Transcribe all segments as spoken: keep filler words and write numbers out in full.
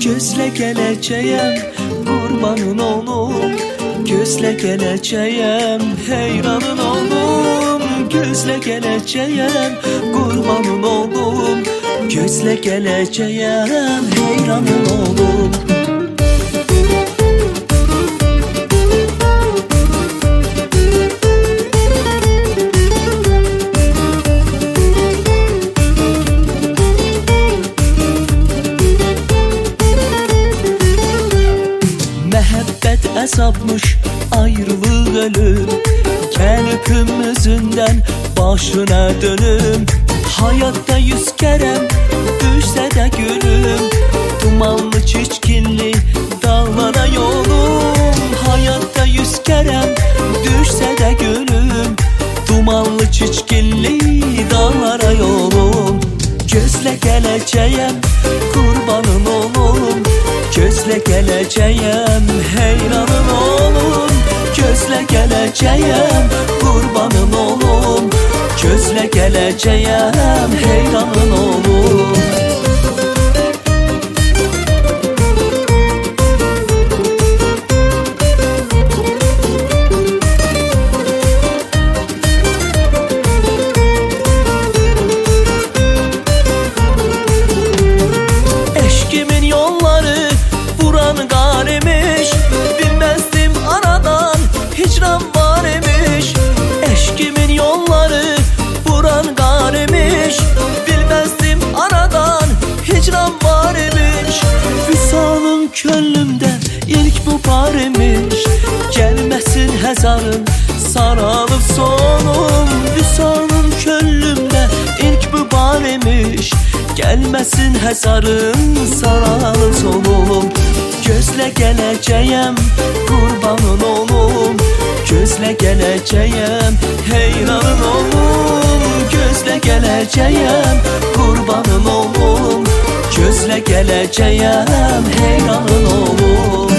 Gözle geleceğim kurbanın olum, gözle geleceğim heyranın olum. Gözle geleceğim kurbanın olum, gözle geleceğim heyranın olum. Mehabbet azapmış, ayrılık ölüm. Gel öpümüzünden başına dönüm. Hayatta yüz kerem düşse de gülüm, dumanlı çiçkinli dağlara yolum. Hayatta yüz kerem düşse de gülüm, dumanlı çiçkinli dağlara yolum. Gözle geleceğim kurbanın olum, gözle geleceğim heyranın olum. Gözle geleceğim kurbanın olum, gözle geleceğim heyranın olum. Eşkimin yolları buranı gar emiş, bilmezdim aradan hicran var emiş. Eşkimin yolları buranı gar emiş, bilmezdim aradan hicran var emiş. Vüsalın könlümde ilk bu bar emiş, gelmesin hezarın saralıp sonum. Vüsalın könlümde ilk bu bar emiş, gelmesin hezarın saralı sonum. Gözle geleceğim kurbanın olum, gözle geleceğim heyranın olum. Gözle geleceğim kurbanın olum, gözle geleceğim heyranın olum.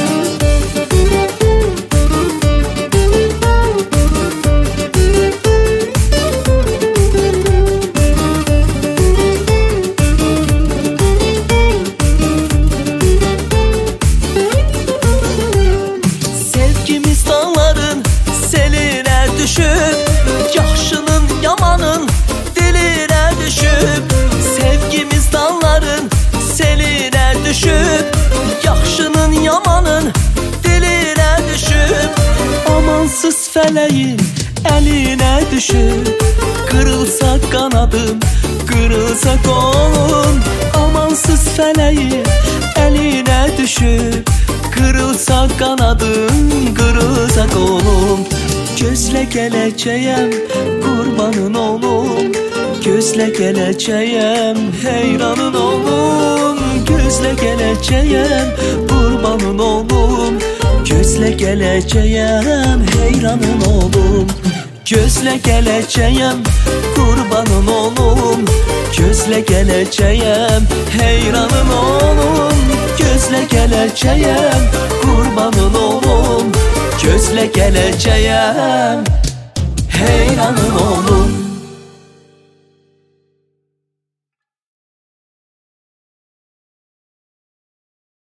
Düşüp, yaxşının yamanın diline düşüp. Sevgimiz dağların seline düşüp, yaxşının yamanın diline düşüp. Amansız feleğin eline düşüp, kırılsa kanadım, kırılsa kolum. Amansız feleğin eline düşüp, kırılsa kanadım, kırılsa kolum. Gözle geleceğim kurbanın olum, gözle geleceğim heyranın olum. Gözle geleceğim kurbanın olum, gözle geleceğim heyranın olum. Gözle geleceğim kurbanın olum, gözle geleceğim heyranın olum. Gözle geleceğim kurbanın olum, gözle geleceğim heyranın olum.